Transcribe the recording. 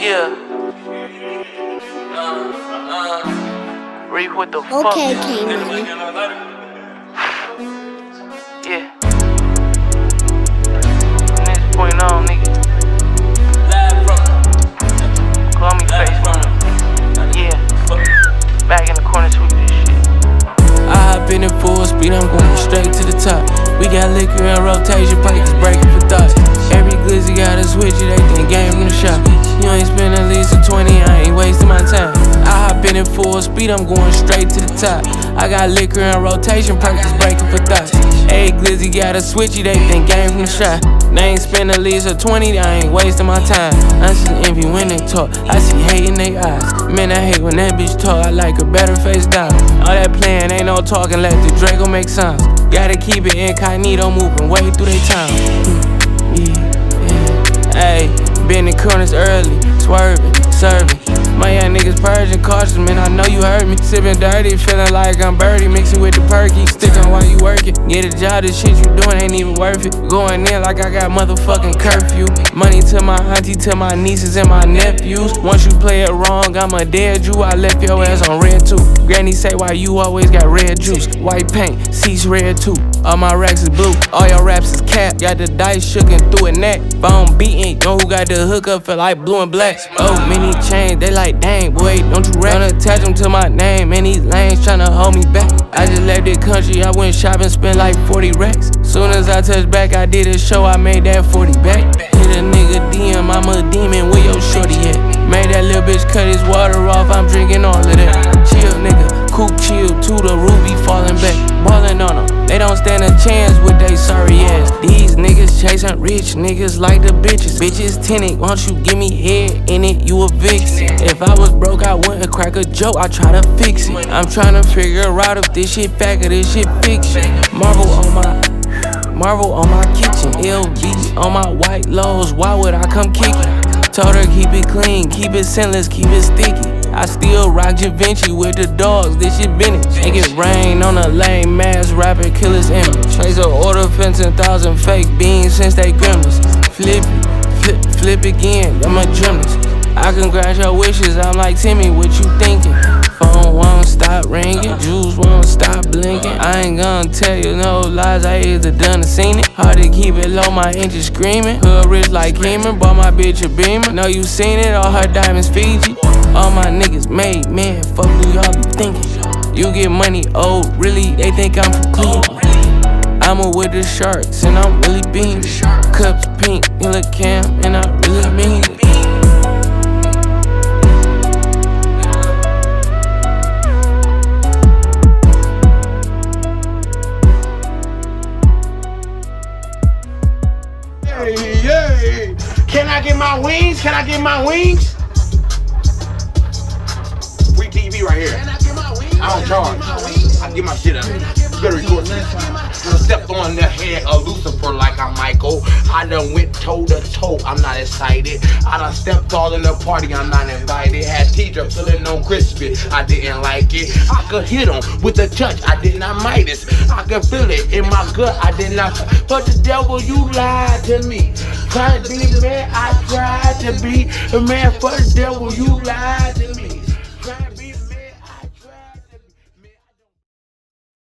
Yeah. Reap what the fuck. Okay, K-Man. Yeah. From this point on, nigga. Call me face on. Yeah. Back in the corner, sweep this shit. I hop in it full speed, I'm going straight to the top. We got liquor in rotation, pockets breaking for thoughts. Every glizzy got a switch, they think game from the shop. You ain't spend at least a 20, I ain't wasting my time. I hop in it full speed, I'm going straight to the top. I got liquor in rotation, pockets breaking for thoughts. Every glizzy got a switchy, they think game from the shop. They ain't spend at least a 20, I ain't wasting my time. I see envy when they talk, I see hate in their eyes. Man, I hate when that bitch talk, I like her better face down. All that playing, ain't no talking, let the Draco make sounds. Gotta keep it incognito, moving way through they town. Ayy, been in corners early, swerving, serving. My young niggas purging, cautious, man, I know you heard me. Sipping dirty, feeling like I'm Birdie, mixing with the perky. Stick on while you working. Get a job, this shit you doing ain't even worth it. Going in like I got motherfucking curfew. Money to my auntie, to my nieces and my nephews. Once you play it wrong, I'm a dead Jew. I left your ass on red too. Granny say why you always got red juice. White paint, seats red too. All my racks is blue, all your raps is cap. Got the dice shookin' through a neck. Phone beating, know who got the hookup, feel like blue and black. Oh, many chains, they like dang, boy, don't you rap. Don't attach them to my name, and these lanes tryna hold me back. I just left the country, I went shopping, spent like 40 racks. Soon as I touched back, I did a show, I made that 40 back. Hit a nigga DM, I'm a demon, where your shorty at? Made that little bitch cut his water off, I'm drinking all of that. Chill, nigga, coop chill, to the ruby falling back. Ballin' on them, they don't stand a chance with they sorry ass. These niggas chasing rich niggas like the bitches. Bitches tinted, won't you give me head in it, you a vixen. If I was broke, I wouldn't crack a joke, I try to fix it. I'm tryna figure out if this shit fact or this shit fiction. Marvel on my kitchen, LV on my white lows, why would I come kickin'? Told her keep it clean, keep it scentless, keep it sticky. I still rock Givenchy with the dogs, this shit vintage. Ain't get rain on a lame ass rapper, kill his image. Trace a order fencing 1,000 fake beans since they gremlins. Flip again, I'm a gymnast. I can grant your wishes, I'm like Timmy, what you thinking? Phone won't stop ringing, jewels won't stop blinking. I ain't gonna tell you no lies, I either done or seen it. Hard to keep it low, my inches screaming. Hood rich like Keeman, bought my bitch a Beamer. Know you seen it, all her diamonds Fiji. All my niggas made, man, fuck do y'all be thinking? You get money, oh, really, they think I'm from Cleveland. I'm with the Sharks, and I'm really beaming. Cups pink, you look Cam, and I really mean it. Hey, can I get my wings? Can I get my wings? Free TV right here. I don't charge. I get my shit out. You better record this. I stepped on the head of Lucifer like I'm Michael. I done went toe to toe. I'm not excited. I done stepped all in the party. I'm not invited. Had teacher feeling on crispy. I didn't like it. I could hit him with a touch. I did not Midas. I could feel it in my gut. I did not. But the devil, you lied to me. Trying to be the man I tried to be. The man for the devil, you lied to me.